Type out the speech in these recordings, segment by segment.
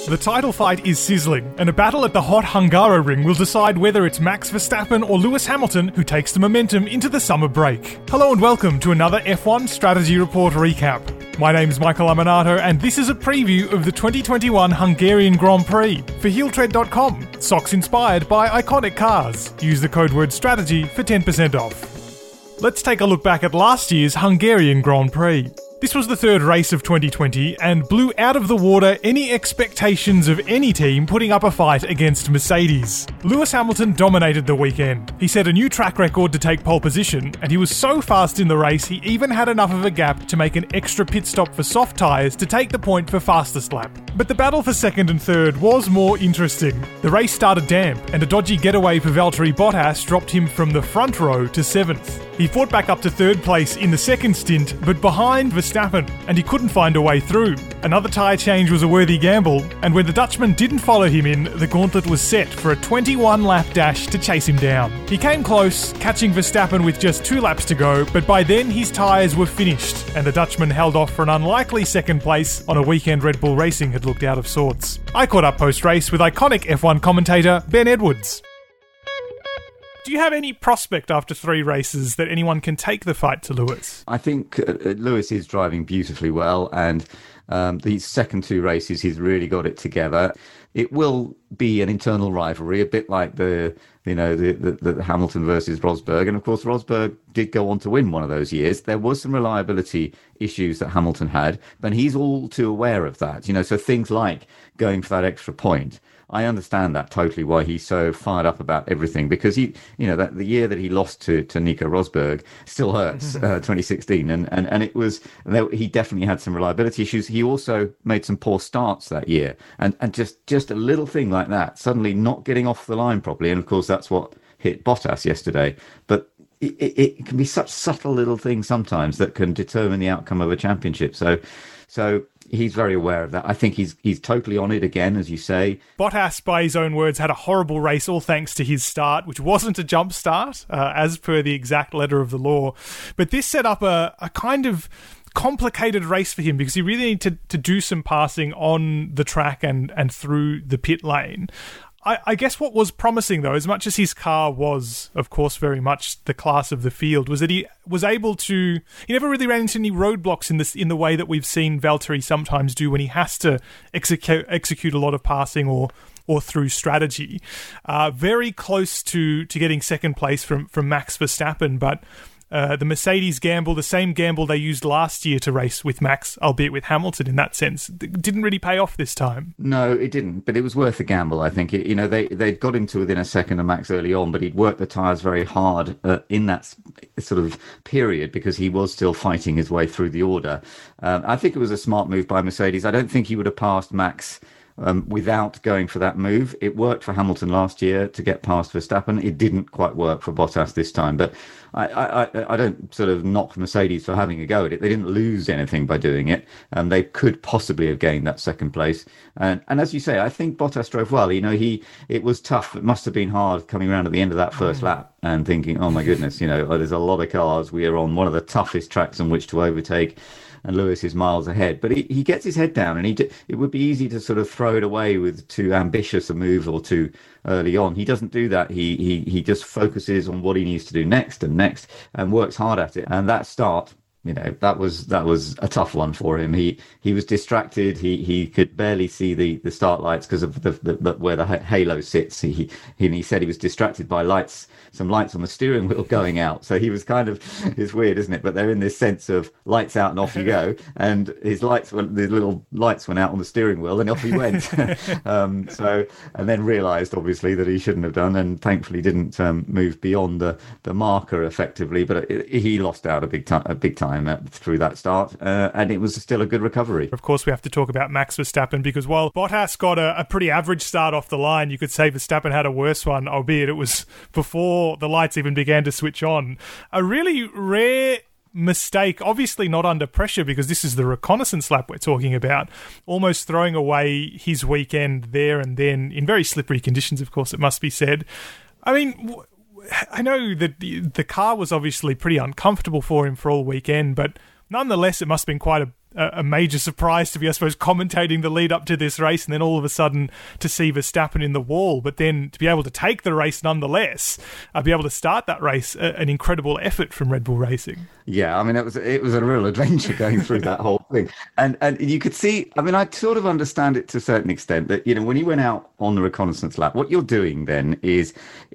The title fight is sizzling, and a battle at the hot Hungaroring will decide whether it's Max Verstappen or Lewis Hamilton who takes the momentum into the summer break. Hello and welcome to another F1 Strategy Report recap. My name's Michael Amonato, and this is a preview of the 2021 Hungarian Grand Prix for HeelTread.com. Socks inspired by iconic cars. Use the code word STRATEGY for 10% off. Let's take a look back at last year's Hungarian Grand Prix. This was the third race of 2020 and blew out of the water any expectations of any team putting up a fight against Mercedes. Lewis Hamilton dominated the weekend. He set a new track record to take pole position, and he was so fast in the race he even had enough of a gap to make an extra pit stop for soft tyres to take the point for fastest lap. But the battle for second and third was more interesting. The race started damp, and a dodgy getaway for Valtteri Bottas dropped him from the front row to 7th. He fought back up to third place in the second stint, but behind Verstappen, and he couldn't find a way through. Another tyre change was a worthy gamble, and when the Dutchman didn't follow him in, the gauntlet was set for a 21-lap dash to chase him down. He came close, catching Verstappen with just 2 laps to go, but by then his tyres were finished, and the Dutchman held off for an unlikely second place on a weekend Red Bull Racing had looked out of sorts. I caught up post-race with iconic F1 commentator Ben Edwards. Do you have any prospect after 3 races that anyone can take the fight to Lewis? I think Lewis is driving beautifully well, and these second 2 races, he's really got it together. It will be an internal rivalry, a bit like the Hamilton versus Rosberg. And of course, Rosberg did go on to win one of those years. There was some reliability issues that Hamilton had, but he's all too aware of that. So things like going for that extra point. I understand that totally, why he's so fired up about everything, because that the year that he lost to Nico Rosberg still hurts, 2016, and it was, he definitely had some reliability issues. He also made some poor starts that year, and just a little thing like that, suddenly not getting off the line properly, and of course that's what hit Bottas yesterday. But it can be such subtle little things sometimes that can determine the outcome of a championship. So he's very aware of that. I think he's totally on it again, as you say. Bottas, by his own words, had a horrible race, all thanks to his start, which wasn't a jump start, as per the exact letter of the law. But this set up a kind of complicated race for him, because he really needed to do some passing on the track and through the pit lane. I guess what was promising, though, as much as his car was, of course, very much the class of the field, was that he was able to... He never really ran into any roadblocks in the way that we've seen Valtteri sometimes do when he has to execute a lot of passing or through strategy. Very close to getting second place from Max Verstappen, but... the Mercedes gamble, the same gamble they used last year to race with Max, albeit with Hamilton in that sense, didn't really pay off this time. No, it didn't, but it was worth a gamble, I think. They'd got him to within a second of Max early on, but he'd worked the tyres very hard in that sort of period, because he was still fighting his way through the order. I think it was a smart move by Mercedes. I don't think he would have passed Max without going for that move. It worked for Hamilton last year to get past Verstappen. It didn't quite work for Bottas this time, but I don't sort of knock Mercedes for having a go at it. They didn't lose anything by doing it, and they could possibly have gained that second place. And as you say, I think Bottas drove well. It was tough. It must have been hard coming around at the end of that first lap and thinking, oh my goodness, there's a lot of cars. We are on one of the toughest tracks on which to overtake, and Lewis is miles ahead. But he gets his head down, and it would be easy to sort of throw it away with too ambitious a move or too early on. He doesn't do that. He just focuses on what he needs to do next and works hard at it. And that start, that was a tough one for him. He was distracted. He could barely see the start lights because of the where the halo sits. He said he was distracted by some lights on the steering wheel going out. So he was it's weird, isn't it? But they're in this sense of lights out and off you go. And the little lights went out on the steering wheel, and off he went. And then realised obviously that he shouldn't have done, and thankfully didn't move beyond the marker effectively. But he lost out a big time through that start, and it was still a good recovery. Of course, we have to talk about Max Verstappen, because while Bottas got a pretty average start off the line, you could say Verstappen had a worse one, albeit it was before the lights even began to switch on. A really rare mistake, obviously not under pressure, because this is the reconnaissance lap we're talking about, almost throwing away his weekend there and then, in very slippery conditions, of course, it must be said. I mean, I know that the car was obviously pretty uncomfortable for him for all weekend, but nonetheless, it must have been quite a major surprise to be, I suppose, commentating the lead up to this race, and then all of a sudden to see Verstappen in the wall, but then to be able to take the race nonetheless, be able to start that race, an incredible effort from Red Bull Racing. Yeah, I mean, it was a real adventure going through that whole thing. And you could see, I mean, I sort of understand it to a certain extent that, when you went out on the reconnaissance lap, what you're doing then is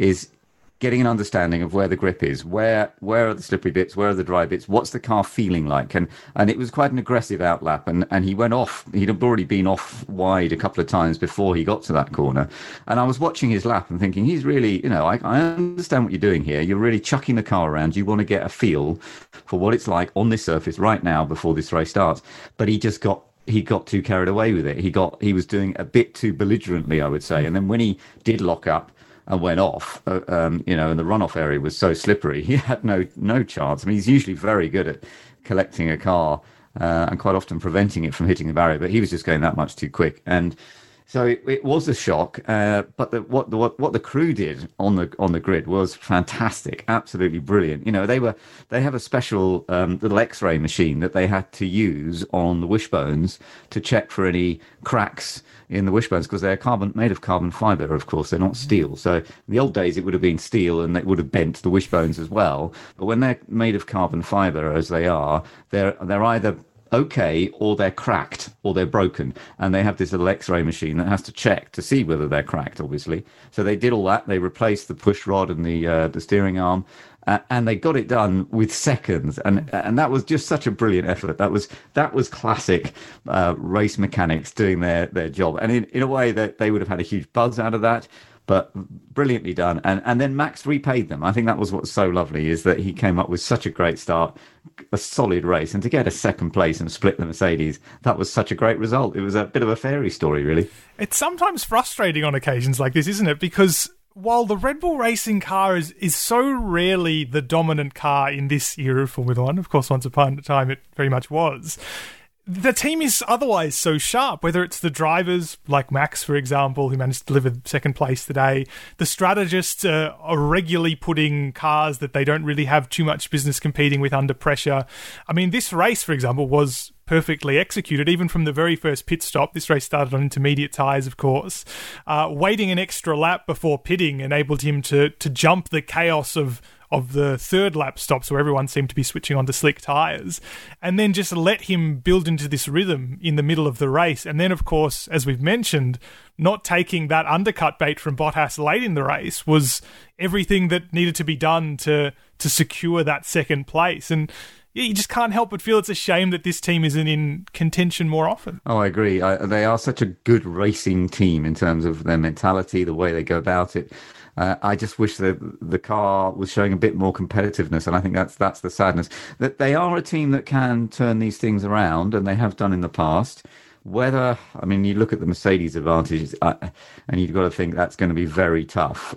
getting an understanding of where the grip is, where are the slippery bits, where are the dry bits, what's the car feeling like, and it was quite an aggressive outlap, and he went off. He'd already been off wide a couple of times before he got to that corner, and I was watching his lap and thinking, he's really, I understand what you're doing here. You're really chucking the car around. You want to get a feel for what it's like on this surface right now before this race starts, but he got too carried away with it. He was doing a bit too belligerently, I would say, and then when he did lock up and went off, and the runoff area was so slippery, he had no chance. I mean, he's usually very good at collecting a car and quite often preventing it from hitting the barrier, but he was just going that much too quick. And so it was a shock, but what the crew did on the grid was fantastic, absolutely brilliant. They have a special little X-ray machine that they had to use on the wishbones to check for any cracks in the wishbones, because they're made of carbon fiber, of course, they're not steel. So in the old days it would have been steel and it would have bent the wishbones as well. But when they're made of carbon fiber, as they are, they're either okay or they're cracked or they're broken, and they have this little X-ray machine that has to check to see whether they're cracked, obviously. So they did all that. They replaced the push rod and the steering arm, and they got it done with seconds, and that was just such a brilliant effort. That was classic race mechanics doing their job, and in a way that they would have had a huge buzz out of that, but brilliantly done. And then Max repaid them. I think that was what's so lovely, is that he came up with such a great start, a solid race, and to get a second place and split the Mercedes, that was such a great result. It was a bit of a fairy story, really. It's sometimes frustrating on occasions like this, isn't it? Because while the Red Bull Racing car is so rarely the dominant car in this era of Formula One, of course, once upon a time it very much was, the team is otherwise so sharp, whether it's the drivers, like Max, for example, who managed to deliver second place today. The strategists are regularly putting cars that they don't really have too much business competing with under pressure. I mean, this race, for example, was perfectly executed, even from the very first pit stop. This race started on intermediate tyres, of course. Waiting an extra lap before pitting enabled him to jump the chaos of the third lap stops where everyone seemed to be switching onto slick tyres, and then just let him build into this rhythm in the middle of the race. And then, of course, as we've mentioned, not taking that undercut bait from Bottas late in the race was everything that needed to be done to secure that second place. And you just can't help but feel it's a shame that this team isn't in contention more often. Oh, I agree. They are such a good racing team in terms of their mentality, the way they go about it. I just wish that the car was showing a bit more competitiveness, and I think that's the sadness. That they are a team that can turn these things around, and they have done in the past. You look at the Mercedes advantages, and you've got to think that's going to be very tough.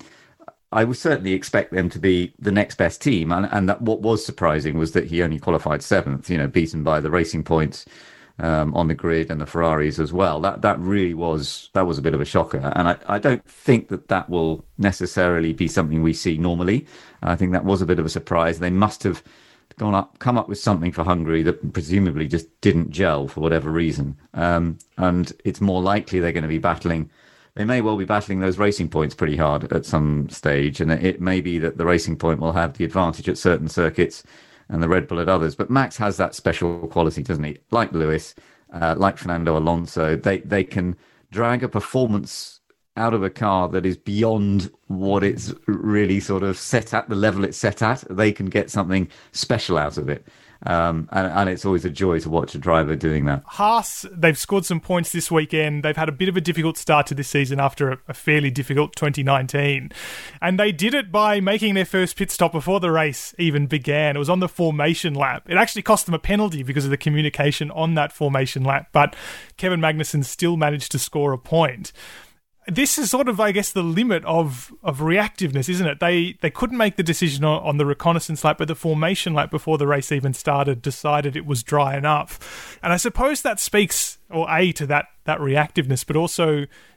I would certainly expect them to be the next best team, and that what was surprising was that he only qualified seventh, beaten by the Racing Points on the grid and the Ferraris as well. That really was a bit of a shocker, and I don't think that will necessarily be something we see normally. I think that was a bit of a surprise. They must have come up with something for Hungary that presumably just didn't gel for whatever reason, and it's more likely they're going to be battling. They may well be battling those Racing Points pretty hard at some stage, and it may be that the Racing Point will have the advantage at certain circuits and the Red Bull at others. But Max has that special quality, doesn't he? Like Lewis, like Fernando Alonso, they can drag a performance out of a car that is beyond what it's really sort of set at, the level it's set at. They can get something special out of it. And it's always a joy to watch a driver doing that. Haas, they've scored some points this weekend. They've had a bit of a difficult start to this season after a fairly difficult 2019. And they did it by making their first pit stop before the race even began. It was on the formation lap. It actually cost them a penalty because of the communication on that formation lap, but Kevin Magnussen still managed to score a point. This is sort of, I guess, the limit of reactiveness, isn't it? They couldn't make the decision on the reconnaissance lap, but the formation lap before the race even started decided it was dry enough. And I suppose that speaks, to that reactiveness, but also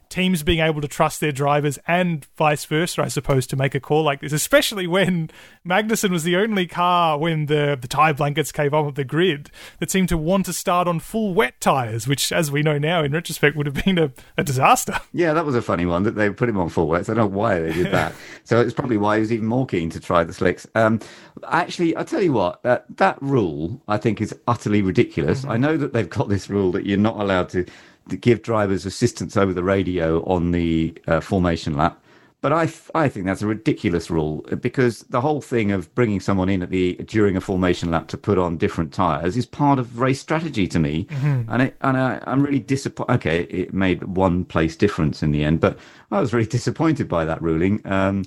teams being able to trust their drivers and vice versa, I suppose, to make a call like this, especially when Magnussen was the only car when the tyre blankets came off the grid that seemed to want to start on full wet tyres, which, as we know now, in retrospect, would have been a disaster. Yeah, that was a funny one, that they put him on full wets. I don't know why they did that. So it's probably why he was even more keen to try the slicks. Actually, I'll tell you what, that rule, I think, is utterly ridiculous. I know that they've got this rule that you're not allowed to give drivers assistance over the radio on the formation lap. But I think that's a ridiculous rule, because the whole thing of bringing someone in during a formation lap to put on different tyres is part of race strategy to me. And I'm really disappointed. Okay, it made one place difference in the end, but I was really disappointed by that ruling.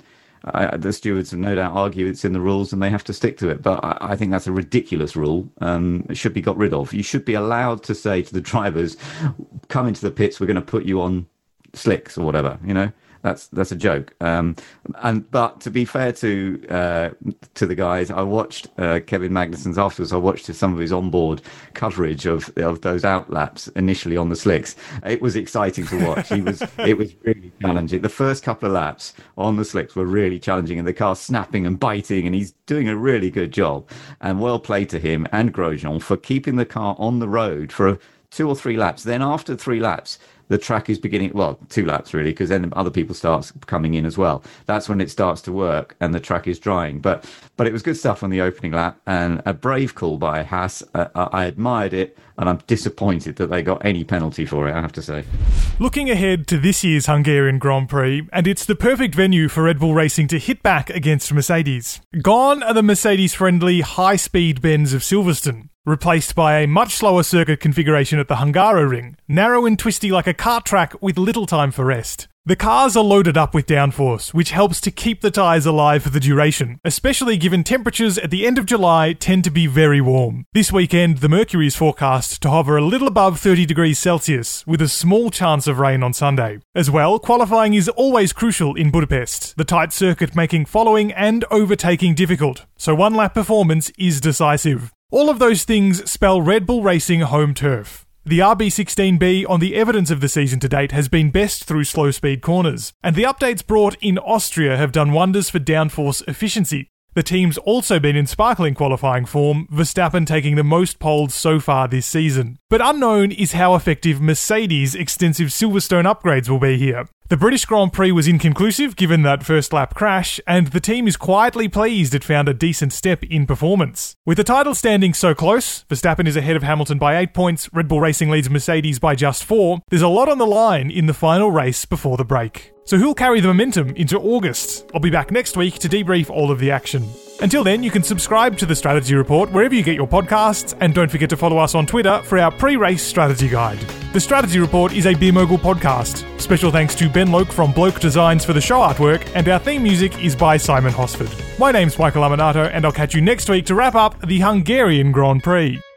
The stewards have no doubt argue it's in the rules and they have to stick to it. But I think that's a ridiculous rule. It should be got rid of. You should be allowed to say to the drivers, come into the pits, we're going to put you on slicks or whatever, you know. That's a joke. But to be fair to the guys, I watched Kevin Magnussen's afterwards. I watched some of his onboard coverage of those out laps initially on the slicks. It was exciting to watch. It was really challenging. The first couple of laps on the slicks were really challenging, and the car's snapping and biting, and he's doing a really good job. And well played to him and Grosjean for keeping the car on the road for 2 or 3 laps. Then after 3 laps, the track is beginning, 2 laps really, because then other people start coming in as well. That's when it starts to work and the track is drying. But it was good stuff on the opening lap, and a brave call by Haas. I admired it, and I'm disappointed that they got any penalty for it, I have to say. Looking ahead to this year's Hungarian Grand Prix, and it's the perfect venue for Red Bull Racing to hit back against Mercedes. Gone are the Mercedes-friendly high-speed bends of Silverstone, replaced by a much slower circuit configuration at the Hungaroring, narrow and twisty like a kart track with little time for rest. The cars are loaded up with downforce, which helps to keep the tyres alive for the duration, especially given temperatures at the end of July tend to be very warm. This weekend, the mercury is forecast to hover a little above 30 degrees Celsius, with a small chance of rain on Sunday. As well, qualifying is always crucial in Budapest, the tight circuit making following and overtaking difficult, so one-lap performance is decisive. All of those things spell Red Bull Racing home turf. The RB16B on the evidence of the season to date has been best through slow-speed corners, and the updates brought in Austria have done wonders for downforce efficiency. The team's also been in sparkling qualifying form, Verstappen taking the most poles so far this season. But unknown is how effective Mercedes' extensive Silverstone upgrades will be here. The British Grand Prix was inconclusive given that first lap crash, and the team is quietly pleased it found a decent step in performance. With the title standing so close, Verstappen is ahead of Hamilton by 8 points, Red Bull Racing leads Mercedes by just 4, there's a lot on the line in the final race before the break. So who'll carry the momentum into August? I'll be back next week to debrief all of the action. Until then, you can subscribe to the Strategy Report wherever you get your podcasts, and don't forget to follow us on Twitter for our pre-race strategy guide. The Strategy Report is a Beer Mogul podcast. Special thanks to Ben Loke from Bloke Designs for the show artwork, and our theme music is by Simon Hosford. My name's Michael Laminato, and I'll catch you next week to wrap up the Hungarian Grand Prix.